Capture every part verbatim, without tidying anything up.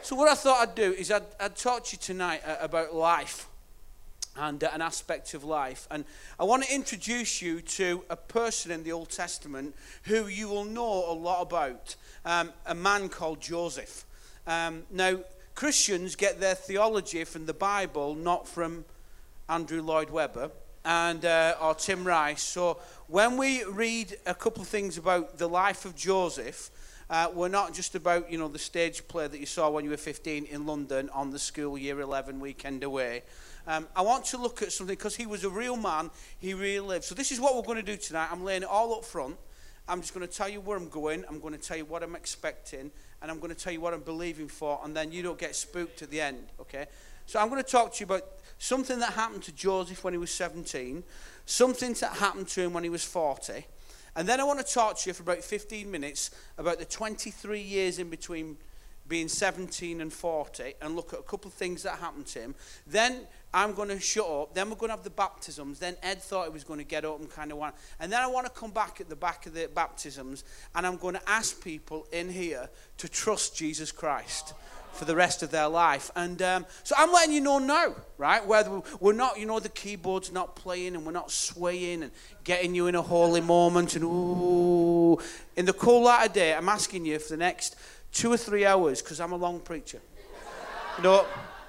So what I thought I'd do is I'd, I'd talk to you tonight uh, about life and uh, an aspect of life. And I want to introduce you to a person in the Old Testament who you will know a lot about, um, a man called Joseph. Um, now, Christians get their theology from the Bible, not from Andrew Lloyd Webber and uh, or Tim Rice. So when we read a couple of things about the life of Joseph, uh, we're not just about, you know, the stage play that you saw when you were fifteen in London on the school year eleven weekend away. Um, I want to look at something because he was a real man. He really lived. So this is what we're going to do tonight. I'm laying it all up front. I'm just going to tell you where I'm going. I'm going to tell you what I'm expecting. And I'm going to tell you what I'm believing for. And then you don't get spooked at the end, okay? So I'm going to talk to you about something that happened to Joseph when he was seventeen, something that happened to him when he was forty, and then I want to talk to you for about fifteen minutes about the twenty-three years in between being seventeen and forty, and look at a couple of things that happened to him. Then I'm going to shut up. Then we're going to have the baptisms. Then Ed thought he was going to get up and kind of want, and then I want to come back at the back of the baptisms, and I'm going to ask people in here to trust Jesus Christ for the rest of their life. And um, so I'm letting you know now, right? Whether we're not, you know, the keyboard's not playing and we're not swaying and getting you in a holy moment and ooh. In the cool light of day, I'm asking you for the next two or three hours, because I'm a long preacher. You know,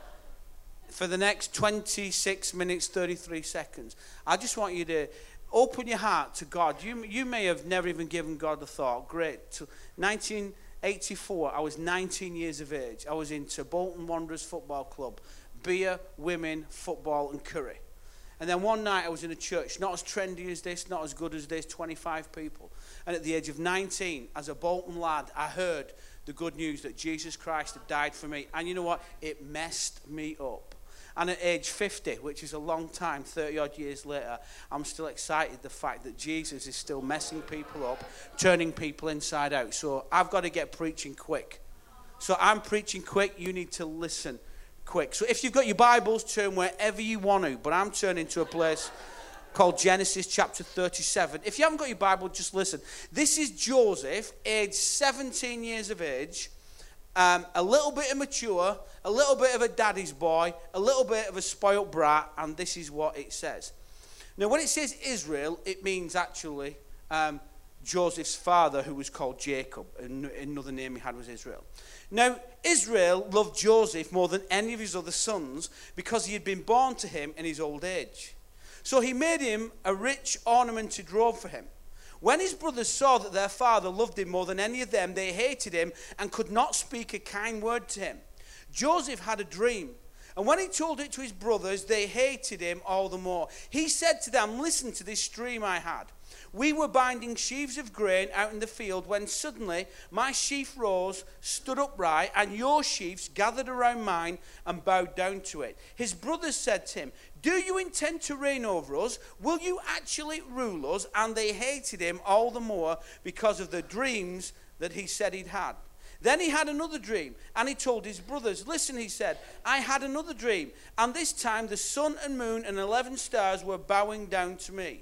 for the next twenty-six minutes, thirty-three seconds, I just want you to open your heart to God. You, you may have never even given God a thought. Great. So nineteen eighty-four, I was nineteen years of age. I was into Bolton Wanderers Football Club, beer, women, football, and curry. And then one night I was in a church, not as trendy as this, not as good as this, twenty-five people. And at the age of nineteen, as a Bolton lad, I heard the good news that Jesus Christ had died for me. And you know what? It messed me up. And at age fifty, which is a long time, thirty odd years later, I'm still excited the fact that Jesus is still messing people up, turning people inside out. So I've got to get preaching quick. So I'm preaching quick. You need to listen quick. So if you've got your Bibles, turn wherever you want to. But I'm turning to a place called Genesis chapter thirty-seven. If you haven't got your Bible, just listen. This is Joseph, age seventeen years of age. Um, a little bit immature, a little bit of a daddy's boy, a little bit of a spoilt brat, and this is what it says. Now, when it says Israel, it means actually um, Joseph's father, who was called Jacob. Another name he had was Israel. Now, Israel loved Joseph more than any of his other sons because he had been born to him in his old age. So he made him a rich, ornamented robe for him. When his brothers saw that their father loved him more than any of them, they hated him and could not speak a kind word to him. Joseph had a dream, and when he told it to his brothers, they hated him all the more. He said to them, "Listen to this dream I had. We were binding sheaves of grain out in the field when suddenly my sheaf rose, stood upright, and your sheaves gathered around mine and bowed down to it." His brothers said to him, "Do you intend to reign over us? Will you actually rule us?" And they hated him all the more because of the dreams that he said he'd had. Then he had another dream, and he told his brothers. "Listen," he said, "I had another dream, and this time the sun and moon and eleven stars were bowing down to me."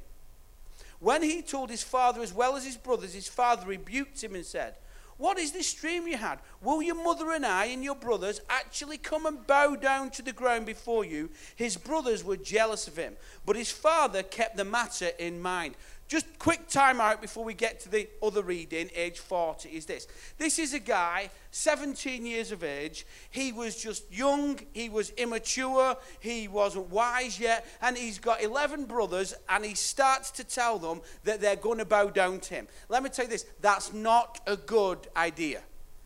When he told his father as well as his brothers, his father rebuked him and said, "What is this dream you had? Will your mother and I and your brothers actually come and bow down to the ground before you?" His brothers were jealous of him, but his father kept the matter in mind. Just quick time out before we get to the other reading, age forty, is this. This is a guy, seventeen years of age. He was just young, he was immature, he wasn't wise yet, and he's got eleven brothers, and he starts to tell them that they're going to bow down to him. Let me tell you this, that's not a good idea.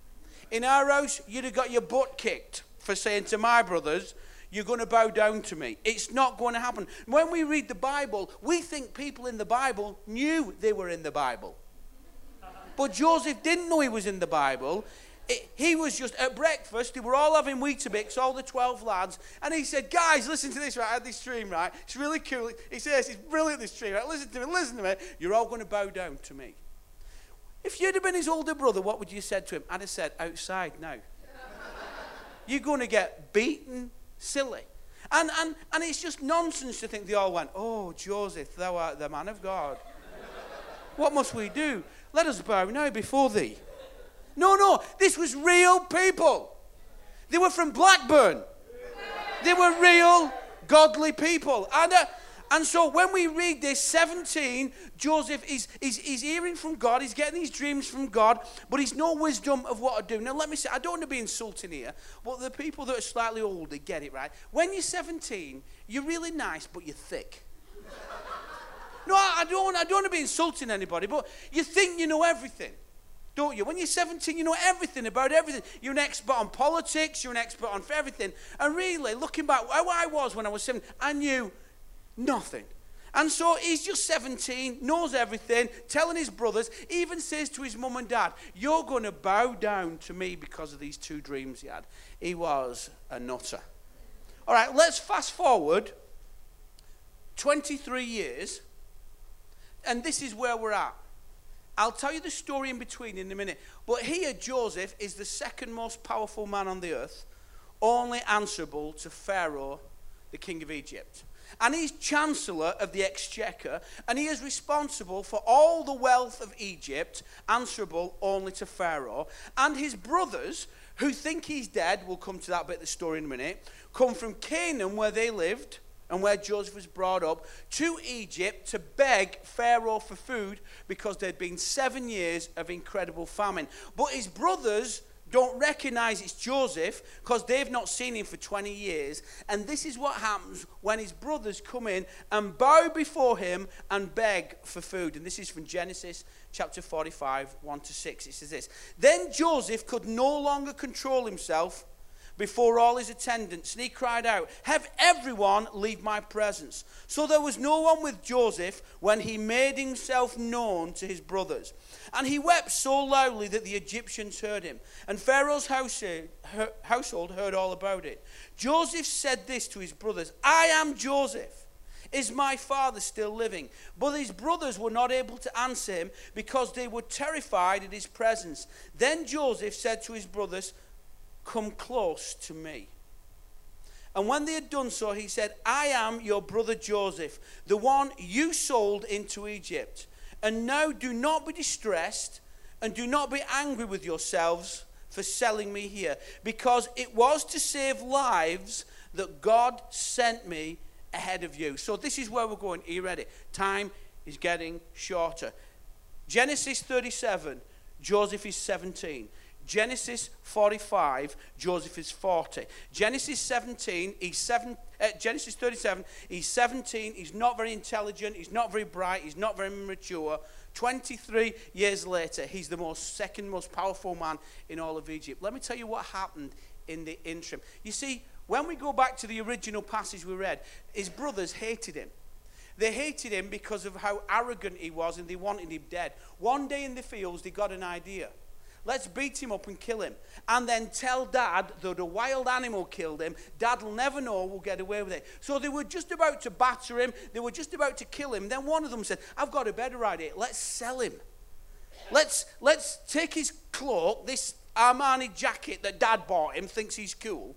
In our house, you'd have got your butt kicked for saying to my brothers, "You're going to bow down to me." It's not going to happen. When we read the Bible, we think people in the Bible knew they were in the Bible. But Joseph didn't know he was in the Bible. It, he was just at breakfast. They were all having Weetabix, all the twelve lads. And he said, "Guys, listen to this, right? I had this dream, right? It's really cool." He says, "It's brilliant, this dream, right? Listen to me, listen to me. You're all going to bow down to me." If you'd have been his older brother, what would you have said to him? I'd have said, "Outside now. You're going to get beaten silly." And, and, and it's just nonsense to think they all went, "Oh, Joseph, thou art the man of God. What must we do? Let us bow now before thee." No, no, this was real people. They were from Blackburn. They were real, godly people. And, uh, and so when we read this, seventeen, Joseph is he's, he's hearing from God. He's getting these dreams from God, but he's no wisdom of what to do. Now, let me say, I don't want to be insulting here, but the people that are slightly older get it, right? When you're seventeen, you're really nice, but you're thick. No, I don't, I don't want to be insulting anybody, but you think you know everything, don't you? When you're seventeen, you know everything about everything. You're an expert on politics, you're an expert on everything. And really, looking back, how I was when I was seventeen, I knew nothing. And so he's just seventeen, knows everything, telling his brothers, even says to his mum and dad, you're going to bow down to me because of these two dreams he had. He was a nutter. All right, let's fast forward twenty-three years. And this is where we're at. I'll tell you the story in between in a minute. But here, Joseph is the second most powerful man on the earth, only answerable to Pharaoh, the king of Egypt. And he's chancellor of the exchequer, and he is responsible for all the wealth of Egypt, answerable only to Pharaoh. And his brothers, who think he's dead, we'll come to that bit of the story in a minute, come from Canaan, where they lived, and where Joseph was brought up, to Egypt to beg Pharaoh for food because there'd been seven years of incredible famine. But his brothers don't recognize it's Joseph because they've not seen him for twenty years. And this is what happens when his brothers come in and bow before him and beg for food. And this is from Genesis chapter forty-five, one to six. It says this: Then Joseph could no longer control himself before all his attendants, and he cried out, have everyone leave my presence. So there was no one with Joseph when he made himself known to his brothers. And he wept so loudly that the Egyptians heard him. And Pharaoh's household heard all about it. Joseph said this to his brothers, I am Joseph. Is my father still living? But his brothers were not able to answer him because they were terrified at his presence. Then Joseph said to his brothers, come close to me. And when they had done so, he said, I am your brother Joseph, the one you sold into Egypt. And now do not be distressed and do not be angry with yourselves for selling me here, because it was to save lives that God sent me ahead of you. So this is where we're going. Are you ready? Time is getting shorter. Genesis thirty-seven, Joseph is seventeen. Genesis forty-five, Joseph is forty. Genesis seventeen, he's seven. Uh, Genesis thirty-seven, he's seventeen. He's not very intelligent. He's not very bright. He's not very mature. twenty-three years later, he's the most second most powerful man in all of Egypt. Let me tell you what happened in the interim. You see, when we go back to the original passage we read, his brothers hated him. They hated him because of how arrogant he was, and they wanted him dead. One day in the fields, they got an idea. Let's beat him up and kill him. And then tell Dad that a wild animal killed him. Dad will never know, we'll get away with it. So they were just about to batter him. They were just about to kill him. Then one of them said, I've got a better idea. Let's sell him. Let's, let's take his cloak, this Armani jacket that Dad bought him, thinks he's cool.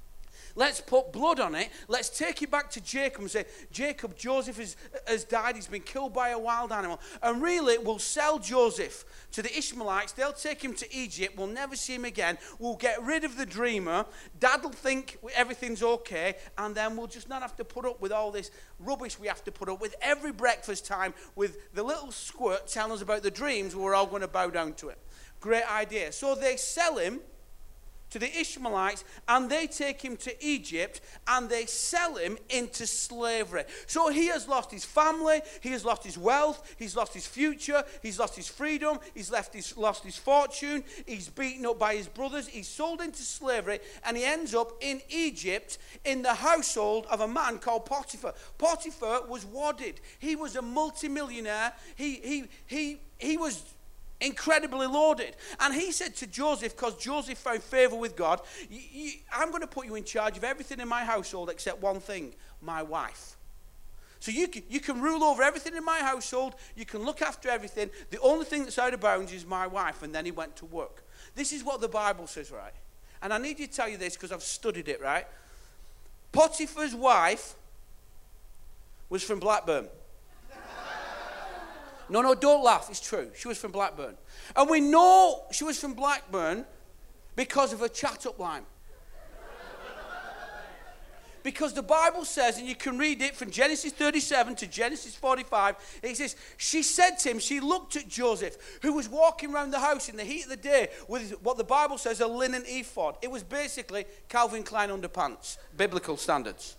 Let's put blood on it. Let's take it back to Jacob and say, Jacob, Joseph has, has died. He's been killed by a wild animal. And really, we'll sell Joseph to the Ishmaelites. They'll take him to Egypt. We'll never see him again. We'll get rid of the dreamer. Dad will think everything's okay. And then we'll just not have to put up with all this rubbish we have to put up with every breakfast time with the little squirt telling us about the dreams. We're all going to bow down to it. Great idea. So they sell him to the Ishmaelites, and they take him to Egypt, and they sell him into slavery. So he has lost his family, he has lost his wealth, he's lost his future, he's lost his freedom, he's left his, lost his fortune, he's beaten up by his brothers, he's sold into slavery, and he ends up in Egypt in the household of a man called Potiphar. Potiphar was wadded. He was a multimillionaire. He, he, he, he was incredibly loaded. And he said to Joseph, because Joseph found favor with God, I'm going to put you in charge of everything in my household except one thing, my wife. So you can, you can rule over everything in my household. You can look after everything. The only thing that's out of bounds is my wife. And then he went to work. This is what the Bible says, right? And I need you to tell you this because I've studied it, right? Potiphar's wife was from Blackburn. No, no, don't laugh. It's true. She was from Blackburn. And we know she was from Blackburn because of her chat-up line. Because the Bible says, and you can read it from Genesis thirty-seven to Genesis forty-five, it says, she said to him, she looked at Joseph, who was walking around the house in the heat of the day with what the Bible says a linen ephod. It was basically Calvin Klein underpants, biblical standards.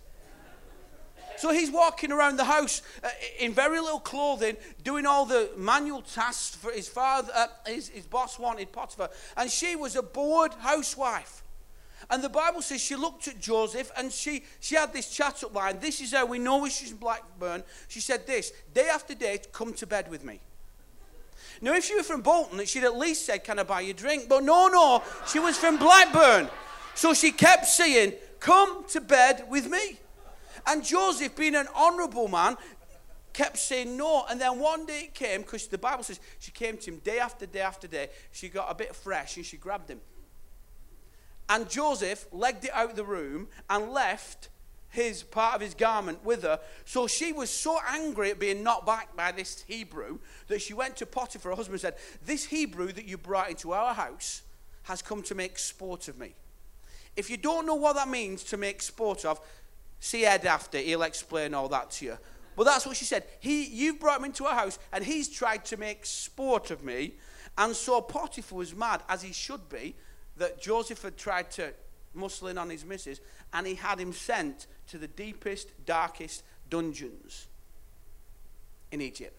So he's walking around the house uh, in very little clothing, doing all the manual tasks for his father, uh, his, his boss wanted, Potiphar. And she was a bored housewife. And the Bible says she looked at Joseph and she, she had this chat up line. This is how we know she's from Blackburn. She said this, day after day, come to bed with me. Now, if she were from Bolton, she'd at least said, can I buy you a drink? But no, no, she was from Blackburn. So she kept saying, come to bed with me. And Joseph, being an honourable man, kept saying no. And then one day it came, because the Bible says she came to him day after day after day. She got a bit fresh and she grabbed him. And Joseph legged it out of the room and left his part of his garment with her. So she was so angry at being knocked back by this Hebrew that she went to Potiphar, her husband, and said, this Hebrew that you brought into our house has come to make sport of me. If you don't know what that means, to make sport of, see Ed after, he'll explain all that to you. But that's what she said. He, you've brought him into our house, and he's tried to make sport of me. And so Potiphar was mad, as he should be, that Joseph had tried to muscle in on his missus, and he had him sent to the deepest, darkest dungeons in Egypt.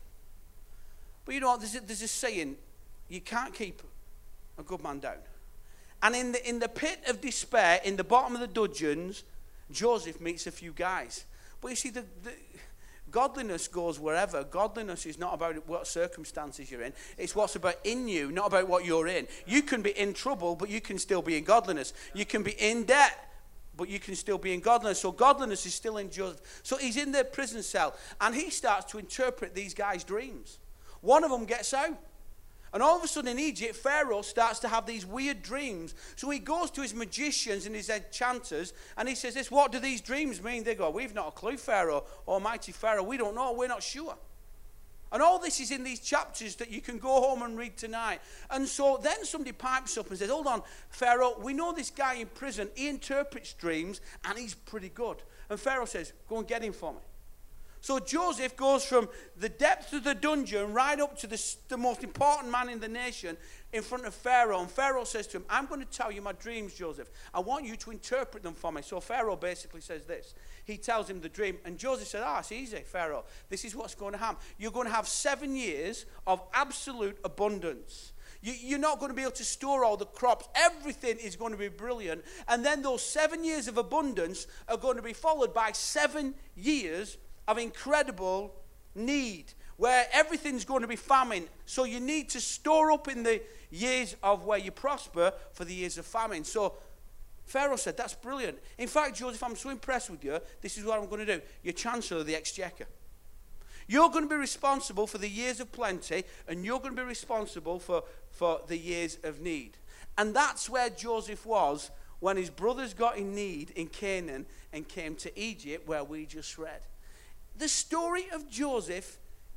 But you know what, there's a, there's a saying, you can't keep a good man down. And in the, in the pit of despair, in the bottom of the dungeons, Joseph meets a few guys. But you see, the, the godliness goes wherever. Godliness is not about what circumstances you're in. It's what's about in you, not about what you're in. You can be in trouble, but you can still be in godliness. You can be in debt, but you can still be in godliness. So godliness is still in Joseph. So he's in the prison cell, and he starts to interpret these guys' dreams. One of them gets out. And all of a sudden in Egypt, Pharaoh starts to have these weird dreams. So he goes to his magicians and his enchanters, and he says this, what do these dreams mean? They go, we've not a clue, Pharaoh, Almighty Pharaoh, we don't know, we're not sure. And all this is in these chapters that you can go home and read tonight. And so then somebody pipes up and says, hold on, Pharaoh, we know this guy in prison, he interprets dreams, and he's pretty good. And Pharaoh says, go and get him for me. So Joseph goes from the depths of the dungeon right up to the, the most important man in the nation in front of Pharaoh. And Pharaoh says to him, I'm going to tell you my dreams, Joseph. I want you to interpret them for me. So Pharaoh basically says this. He tells him the dream. And Joseph said, ah, it's easy, Pharaoh. This is what's going to happen. You're going to have seven years of absolute abundance. You, you're not going to be able to store all the crops. Everything is going to be brilliant. And then those seven years of abundance are going to be followed by seven years of incredible need, where everything's going to be famine. So you need to store up in the years of where you prosper for the years of famine. So Pharaoh said, that's brilliant. In fact, Joseph, I'm so impressed with you. This is what I'm going to do. You're Chancellor of the Exchequer. You're going to be responsible for the years of plenty, and you're going to be responsible for, for the years of need. And that's where Joseph was when his brothers got in need in Canaan and came to Egypt, where we just read. The story of Joseph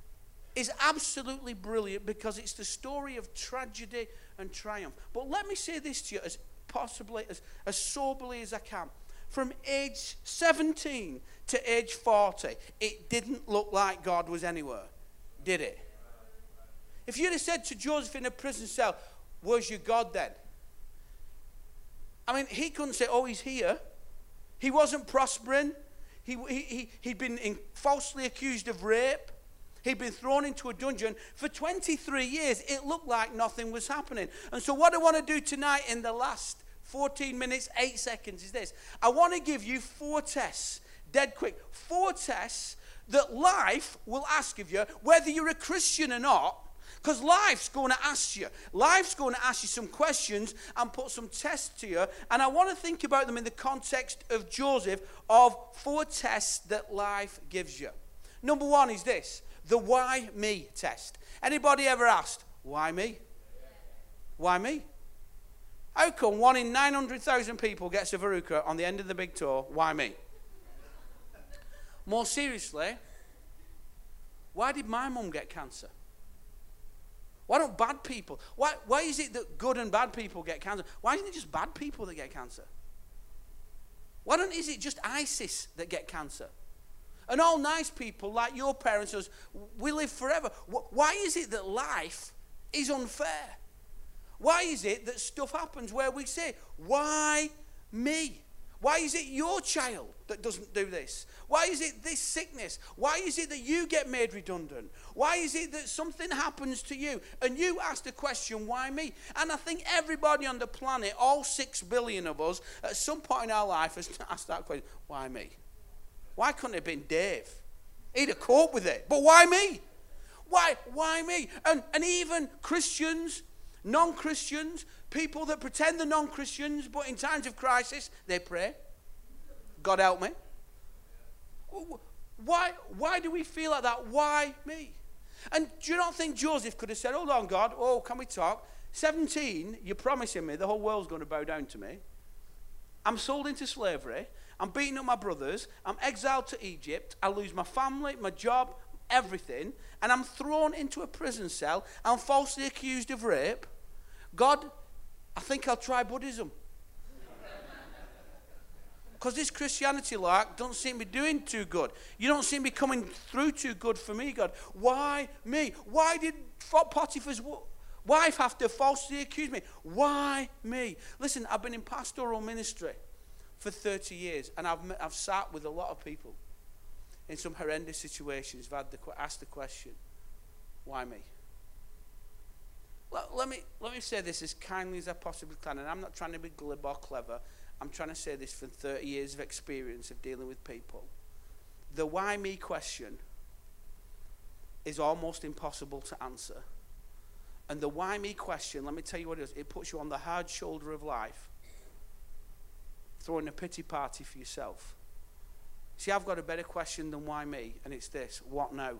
is absolutely brilliant because it's the story of tragedy and triumph. But let me say this to you as possibly, as, as soberly as I can. From age seventeen to age forty, it didn't look like God was anywhere, did it? If you'd have said to Joseph in a prison cell, where's your God then? I mean, he couldn't say, oh, he's here. He wasn't prospering. He, he, he'd been in, falsely accused of rape. He'd been thrown into a dungeon. For twenty-three years, it looked like nothing was happening. And so what I want to do tonight in the last fourteen minutes, eight seconds is this. I want to give you four tests, dead quick. Four tests that life will ask of you, whether you're a Christian or not. Because life's going to ask you. Life's going to ask you some questions and put some tests to you. And I want to think about them in the context of Joseph, of four tests that life gives you. Number one is this, the why me test. Anybody ever asked, why me? Why me? How come one in nine hundred thousand people gets a verruca on the end of the big toe? Why me? More seriously, why did my mum get cancer? Why don't bad people? Why, why is it that good and bad people get cancer? Why isn't it just bad people that get cancer? Why don't is it just ISIS that get cancer? And all nice people like your parents, us, we live forever. Why is it that life is unfair? Why is it that stuff happens where we say, why me? Why is it your child that doesn't do this? Why is it this sickness? Why is it that you get made redundant? Why is it that something happens to you and you ask the question, why me? And I think everybody on the planet, all six billion of us, at some point in our life has asked that question, why me? Why couldn't it have been Dave? He'd have coped with it. But why me? Why, why me? And, and even Christians, non-Christians, people that pretend they're non-Christians, but in times of crisis, they pray. God help me. Why, why do we feel like that? Why me? And do you not think Joseph could have said, hold on, God, oh, can we talk? seventeen, you're promising me the whole world's going to bow down to me. I'm sold into slavery. I'm beating up my brothers. I'm exiled to Egypt. I lose my family, my job, everything. And I'm thrown into a prison cell. I'm falsely accused of rape. God, I think I'll try Buddhism. Because this Christianity lark don't seem to be doing too good. You don't seem to be coming through too good for me, God. Why me? Why did Potiphar's wife have to falsely accuse me? Why me? Listen, I've been in pastoral ministry for thirty years, and I've, I've sat with a lot of people in some horrendous situations. I've had the, asked the question, why me? Well, let me, let me say this as kindly as I possibly can, and I'm not trying to be glib or clever. I'm trying to say this from thirty years of experience of dealing with people. The why me question is almost impossible to answer. And the why me question, let me tell you what it is. It puts you on the hard shoulder of life, throwing a pity party for yourself. See, I've got a better question than why me, and it's this: what now?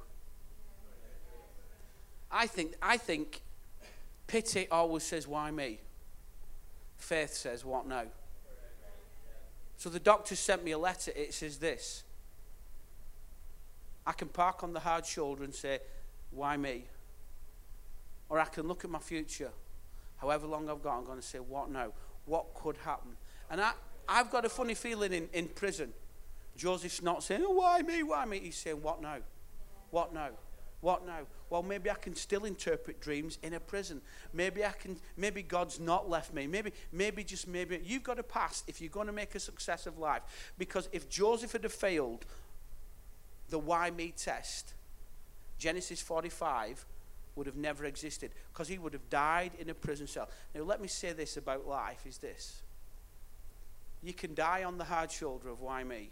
I think, I think pity always says why me. Faith says what now. So the doctor sent me a letter. It says this: I can park on the hard shoulder and say, why me? Or I can look at my future, however long I've got, I'm going to say, what now? What could happen? And I, I've got a funny feeling in, in prison. Joseph's not saying, oh, why me, why me? He's saying, what now? What now? What now? Well, maybe I can still interpret dreams in a prison. Maybe I can, maybe God's not left me. Maybe, maybe just maybe. You've got to pass if you're going to make a success of life. Because if Joseph had failed the why me test, Genesis forty-five would have never existed, because he would have died in a prison cell. Now, let me say this about life, is this: you can die on the hard shoulder of why me,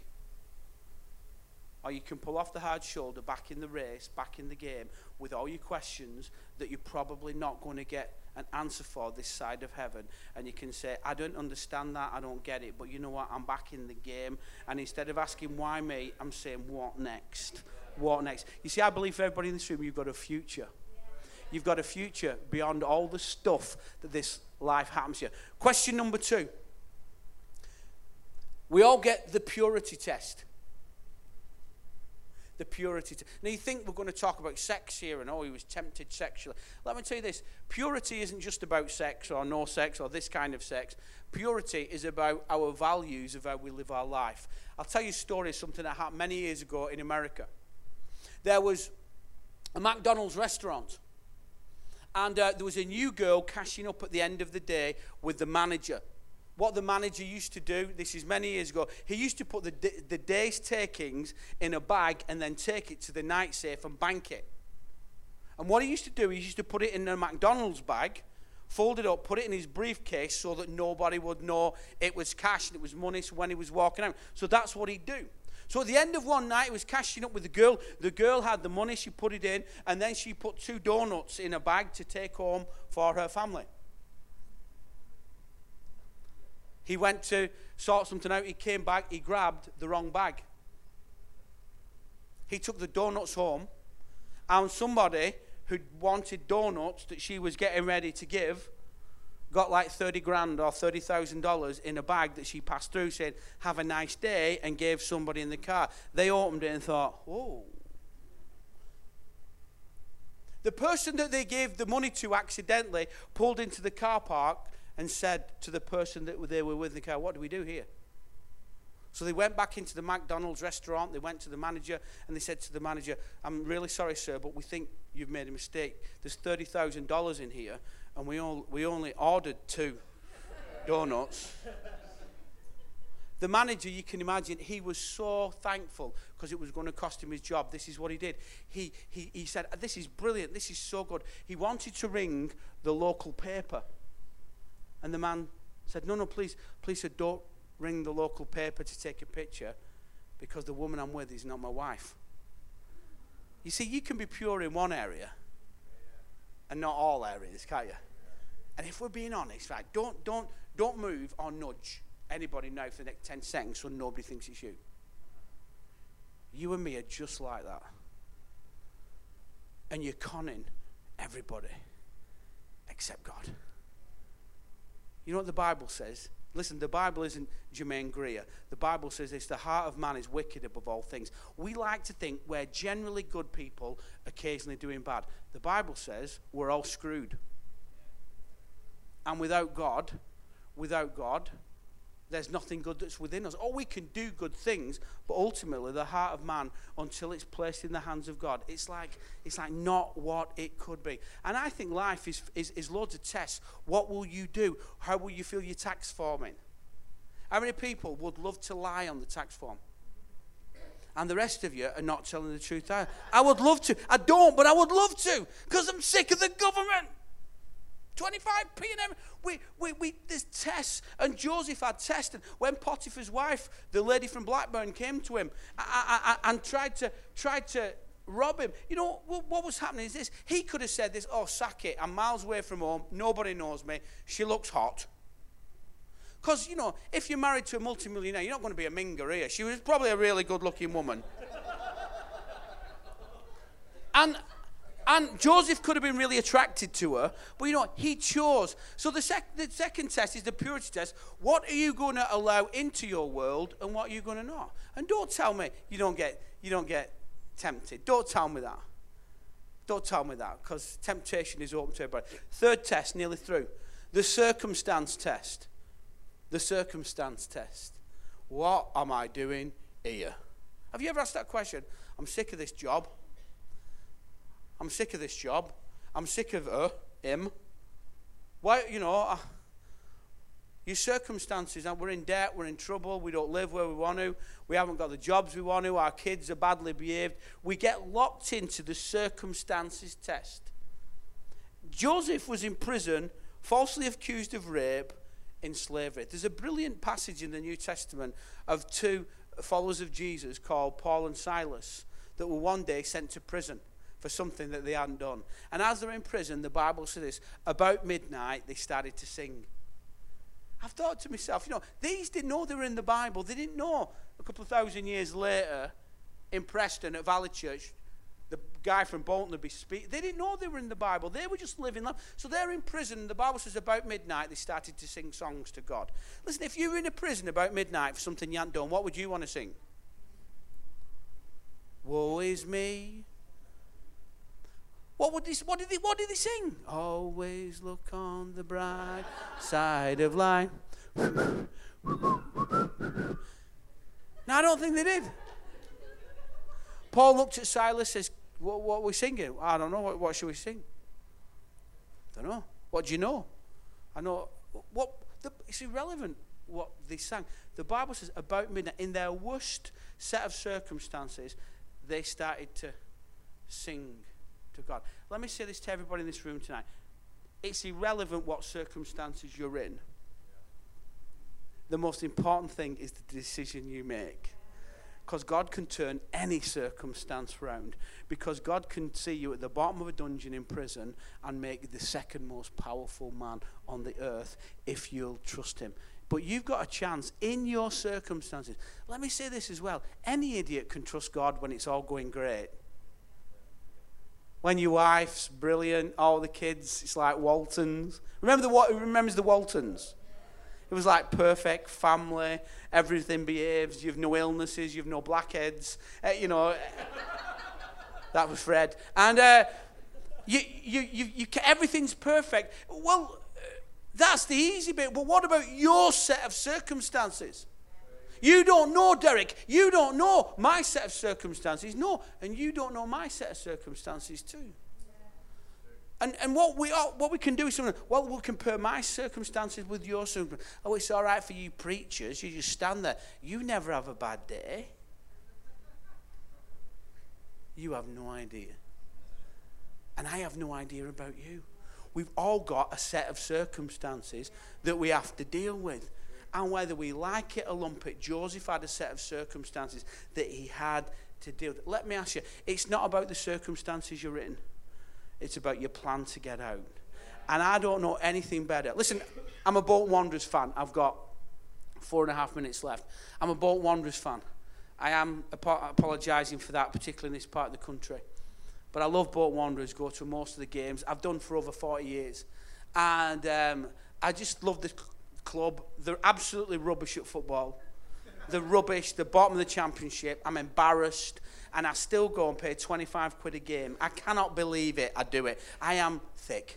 or you can pull off the hard shoulder back in the race, back in the game, with all your questions that you're probably not going to get an answer for this side of heaven. And you can say, I don't understand that, I don't get it, but you know what, I'm back in the game. And instead of asking why me, I'm saying, what next? What next? You see, I believe for everybody in this room, you've got a future. You've got a future beyond all the stuff that this life happens to you. Question number two. We all get the purity test. The purity test. Now, you think we're going to talk about sex here, and oh, he was tempted sexually. Let me tell you this. Purity isn't just about sex or no sex or this kind of sex. Purity is about our values of how we live our life. I'll tell you a story of something that happened many years ago in America. There was a McDonald's restaurant. And uh, there was a new girl cashing up at the end of the day with the manager. What the manager used to do, this is many years ago, he used to put the, the day's takings in a bag and then take it to the night safe and bank it. And what he used to do, he used to put it in a McDonald's bag, fold it up, put it in his briefcase so that nobody would know it was cash and it was money when he was walking out. So that's what he'd do. So at the end of one night, he was cashing up with the girl. The girl had the money, she put it in, and then she put two donuts in a bag to take home for her family. He went to sort something out. He came back. He grabbed the wrong bag. He took the donuts home, and somebody who wanted donuts that she was getting ready to give got like thirty grand or thirty thousand dollars in a bag that she passed through, saying, have a nice day, and gave somebody in the car. They opened it and thought, whoa. The person that they gave the money to accidentally pulled into the car park and said to the person that they were with in the car, what do we do here? So they went back into the McDonald's restaurant, they went to the manager, and they said to the manager, I'm really sorry, sir, but we think you've made a mistake. There's thirty thousand dollars in here, and we, all, we only ordered two donuts. The manager, you can imagine, he was so thankful because it was going to cost him his job. This is what he did. He, he, he said, this is brilliant, this is so good. He wanted to ring the local paper. And the man said, no, no, please, please, sir, don't ring the local paper to take a picture because the woman I'm with is not my wife. You see, you can be pure in one area and not all areas, can't you? And if we're being honest, right, don't, don't, don't move or nudge anybody now for the next ten seconds so nobody thinks it's you. You and me are just like that. And you're conning everybody except God. You know what the Bible says? Listen, the Bible isn't Jermaine Greer. The Bible says this, the heart of man is wicked above all things. We like to think we're generally good people, occasionally doing bad. The Bible says we're all screwed. And without God, without God, there's nothing good that's within us. Oh, we can do good things, but ultimately the heart of man, until it's placed in the hands of God, it's like it's like not what it could be. And I think life is, is, is loads of tests. What will you do? How will you fill your tax form in? How many people would love to lie on the tax form? And the rest of you are not telling the truth. I, I would love to. I don't, but I would love to, because I'm sick of the government. twenty-five p and every, we, we, we, there's tests, and Joseph had tests, and when Potiphar's wife, the lady from Blackburn, came to him I, I, I, and tried to, tried to rob him, you know, what, what was happening is this, he could have said this, oh, sack it, I'm miles away from home, nobody knows me, she looks hot. Because, you know, if you're married to a multimillionaire, you're not going to be a minger here. She was probably a really good-looking woman. and... And Joseph could have been really attracted to her, but you know, he chose. So the, sec- the second test is the purity test. What are you going to allow into your world, and what are you going to not? And don't tell me you don't get you don't get tempted. Don't tell me that. Don't tell me that, because temptation is open to everybody. Third test, nearly through. The circumstance test. The circumstance test. What am I doing here? Have you ever asked that question? I'm sick of this job. I'm sick of this job. I'm sick of her, him. Why, you know, uh, your circumstances, we're in debt, we're in trouble, we don't live where we want to, we haven't got the jobs we want to, our kids are badly behaved. We get locked into the circumstances test. Joseph was in prison, falsely accused of rape, in slavery. There's a brilliant passage in the New Testament of two followers of Jesus called Paul and Silas that were one day sent to prison for something that they hadn't done. And as they're in prison, the Bible says this, about midnight, they started to sing. I've thought to myself, you know, these didn't know they were in the Bible. They didn't know a couple of thousand years later in Preston at Valley Church, the guy from Bolton would be speaking. They didn't know they were in the Bible. They were just living life. So they're in prison. The Bible says about midnight, they started to sing songs to God. Listen, if you were in a prison about midnight for something you hadn't done, what would you want to sing? Woe is me. What would they, what did they, what did they sing? Always look on the bright side of life. No, I don't think they did. Paul looked at Silas, says, what, what are we singing? I don't know. What, what should we sing? I don't know. What do you know? I know. What? The, it's irrelevant what they sang. The Bible says about midnight, in their worst set of circumstances, they started to sing to God. Let me say this to everybody in this room tonight. It's irrelevant what circumstances you're in. The most important thing is the decision you make. Because God can turn any circumstance round. Because God can see you at the bottom of a dungeon in prison and make you the second most powerful man on the earth if you'll trust him. But you've got a chance in your circumstances. Let me say this as well. Any idiot can trust God when it's all going great. When your wife's brilliant, all the kids, it's like Waltons. Remember the what? Who remembers the Waltons? It was like perfect family. Everything behaves. You have no illnesses. You have no blackheads. Uh, you know, that was Fred. And uh, you, you, you, you, everything's perfect. Well, uh, that's the easy bit. But what about your set of circumstances? You don't know, Derek. You don't know my set of circumstances. No, and you don't know my set of circumstances too. And and what we are, what we can do is something. Well, we'll compare my circumstances with your circumstances. Oh, it's all right for you preachers. You just stand there. You never have a bad day. You have no idea. And I have no idea about you. We've all got a set of circumstances that we have to deal with. And whether we like it or lump it, Joseph had a set of circumstances that he had to deal with. Let me ask you, it's not about the circumstances you're in. It's about your plan to get out. And I don't know anything better. Listen, I'm a Bolton Wanderers fan. I've got four and a half minutes left. I'm a Bolton Wanderers fan. I am apologising for that, particularly in this part of the country. But I love Bolton Wanderers, go to most of the games. I've done for over forty years. And um, I just love this club. They're absolutely rubbish at football. They're rubbish. They're bottom of the championship. I'm embarrassed. And I still go and pay twenty-five quid a game. I cannot believe it. I do it. I am thick.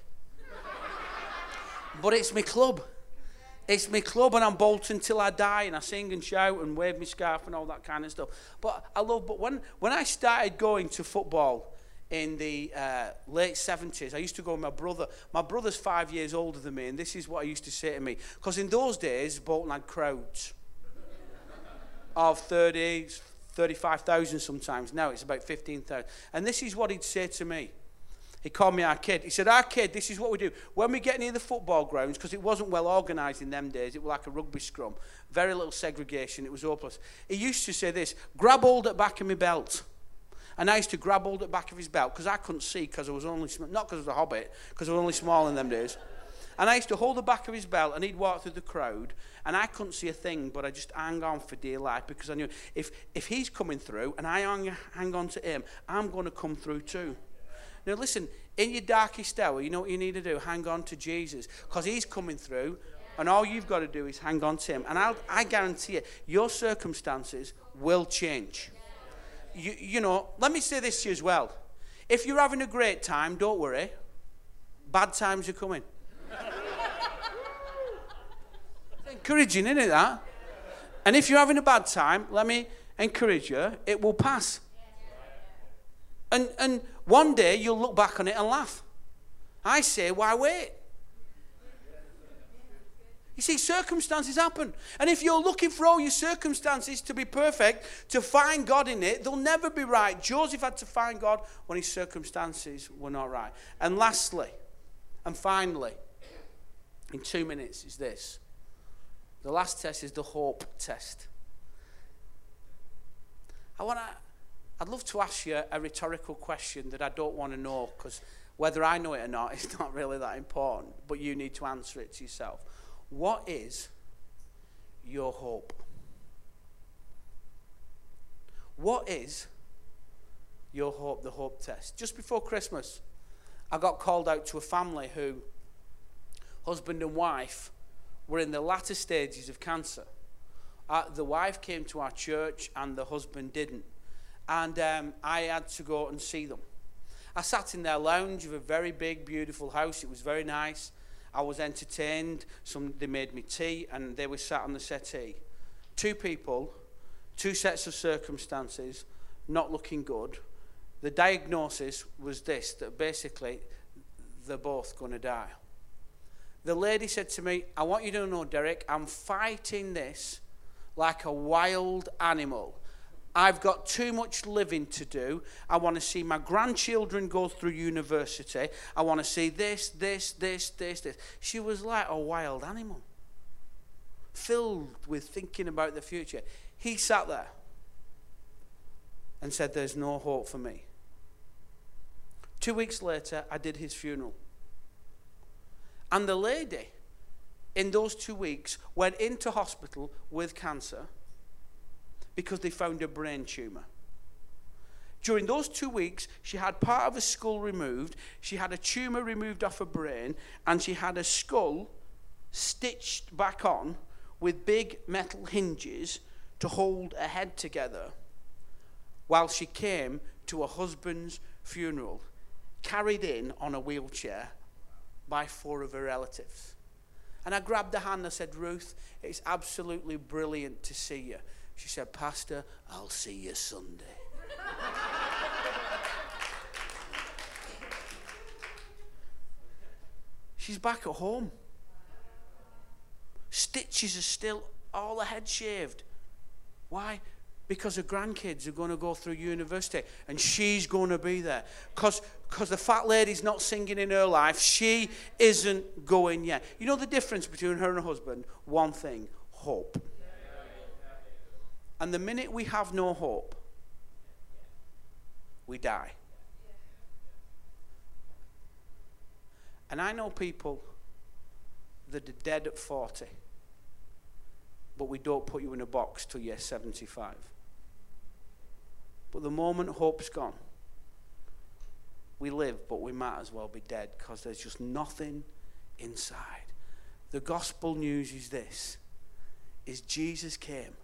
But it's my club. It's my club, and I'm Bolton till I die, and I sing and shout and wave my scarf and all that kind of stuff. But I love, but when, when I started going to football in the uh, late seventies, I used to go with my brother. My brother's five years older than me, and this is what I used to say to me. Because in those days, Bolton had crowds of thirty, thirty-five thousand sometimes. Now it's about fifteen thousand. And this is what he'd say to me. He called me our kid. He said, our kid, this is what we do. When we get near the football grounds, because it wasn't well organised in them days, it was like a rugby scrum. Very little segregation. It was hopeless. He used to say this, grab hold at the back of my belt. And I used to grab hold at the back of his belt, because I couldn't see, because I was only, not because I was a hobbit, because I was only small in them days. And I used to hold the back of his belt, and he'd walk through the crowd, and I couldn't see a thing, but I just hang on for dear life, because I knew if, if he's coming through, and I hang, hang on to him, I'm going to come through too. Now listen, in your darkest hour, you know what you need to do? Hang on to Jesus, because he's coming through, and all you've got to do is hang on to him. And I'll, I guarantee you, your circumstances will change. You, you know, let me say this to you as well. If you're having a great time, don't worry. Bad times are coming. It's encouraging, isn't it, that? And if you're having a bad time, let me encourage you, it will pass. And, and one day you'll look back on it and laugh. I say, why wait? You see, circumstances happen. And if you're looking for all your circumstances to be perfect, to find God in it, they'll never be right. Joseph had to find God when his circumstances were not right. And lastly, and finally, in two minutes is this. The last test is the hope test. I want to... I'd love to ask you a rhetorical question that I don't want to know, because whether I know it or not, it's not really that important, but you need to answer it to yourself. What is your hope? What is your hope, the hope test? Just before Christmas, I got called out to a family who, husband and wife, were in the latter stages of cancer. Uh, the wife came to our church and the husband didn't. And um, I had to go and see them. I sat in their lounge of a very big, beautiful house. It was very nice. I was entertained. Some, they made me tea, and they were sat on the settee. Two people, two sets of circumstances, not looking good. The diagnosis was this, that basically they're both going to die. The lady said to me, I want you to know, Derek, I'm fighting this like a wild animal. I've got too much living to do. I want to see my grandchildren go through university. I want to see this, this, this, this, this. She was like a wild animal, filled with thinking about the future. He sat there and said, there's no hope for me. Two weeks later, I did his funeral. And the lady, in those two weeks, went into hospital with cancer because they found a brain tumor. During those two weeks, she had part of her skull removed, she had a tumor removed off her brain, and she had a skull stitched back on with big metal hinges to hold her head together while she came to her husband's funeral, carried in on a wheelchair by four of her relatives. And I grabbed her hand and I said, Ruth, it's absolutely brilliant to see you. She said, Pastor, I'll see you Sunday. She's back at home. Stitches are still, all her head shaved. Why? Because her grandkids are going to go through university and she's going to be there. Because because the fat lady's not singing in her life, she isn't going yet. You know the difference between her and her husband? One thing, hope. And the minute we have no hope, we die. And I know people that are dead at forty, but we don't put you in a box till you're seventy-five. But the moment hope's gone, we live, but we might as well be dead because there's just nothing inside. The gospel news is this, is Jesus came.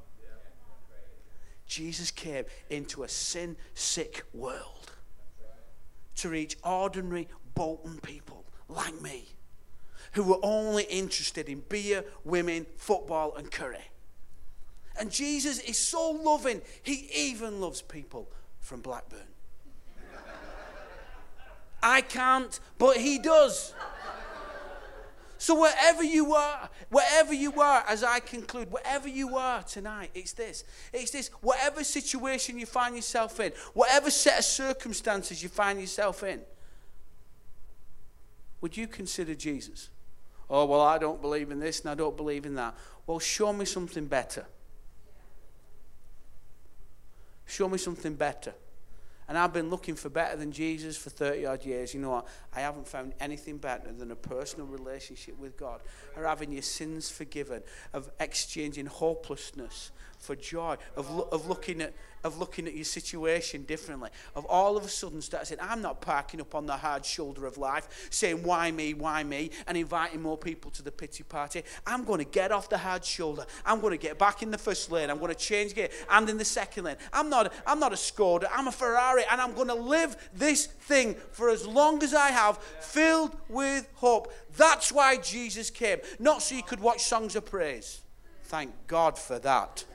Jesus came into a sin-sick world to reach ordinary Bolton people like me who were only interested in beer, women, football and curry. And Jesus is so loving, he even loves people from Blackburn. I can't, but he does. So wherever you are, wherever you are, as I conclude, wherever you are tonight, it's this. It's this, whatever situation you find yourself in, whatever set of circumstances you find yourself in, would you consider Jesus? Oh, well, I don't believe in this and I don't believe in that. Well, show me something better. Show me something better. And I've been looking for better than Jesus for thirty odd years. You know what? I haven't found anything better than a personal relationship with God, or having your sins forgiven, of exchanging hopelessness for joy, of, lo- of looking at of looking at your situation differently, of all of a sudden start saying, I'm not parking up on the hard shoulder of life, saying, why me, why me, and inviting more people to the pity party. I'm going to get off the hard shoulder. I'm going to get back in the first lane. I'm going to change gear and in the second lane. I'm not, I'm not a Skoda, I'm a Ferrari, and I'm going to live this thing for as long as I have, filled with hope. That's why Jesus came, not so you could watch songs of praise. Thank God for that.